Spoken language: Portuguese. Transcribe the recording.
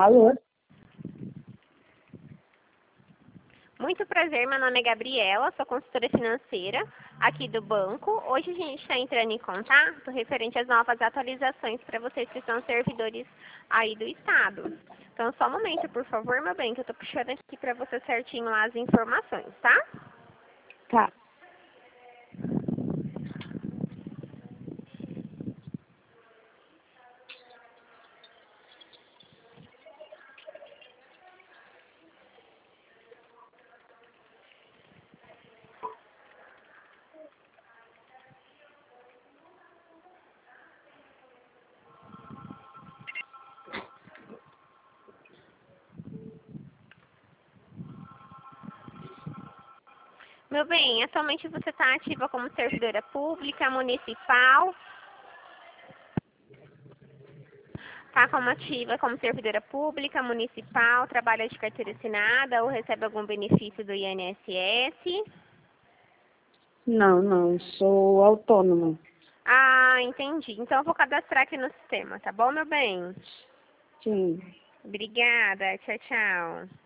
Alô? Muito prazer, meu nome é Gabriela, sou consultora financeira aqui do banco. Hoje a gente está entrando em contato referente às novas atualizações para vocês que são servidores aí do Estado. Então, só um momento, por favor, meu bem, que eu estou puxando aqui para você certinho lá as informações, tá? Tá. Meu bem, atualmente você está ativa como servidora pública, municipal, está como ativa como servidora pública, municipal, trabalha de carteira assinada ou recebe algum benefício do INSS? Não, sou autônoma. Ah, entendi. Então eu vou cadastrar aqui no sistema, tá bom, meu bem? Sim. Obrigada. Tchau, tchau.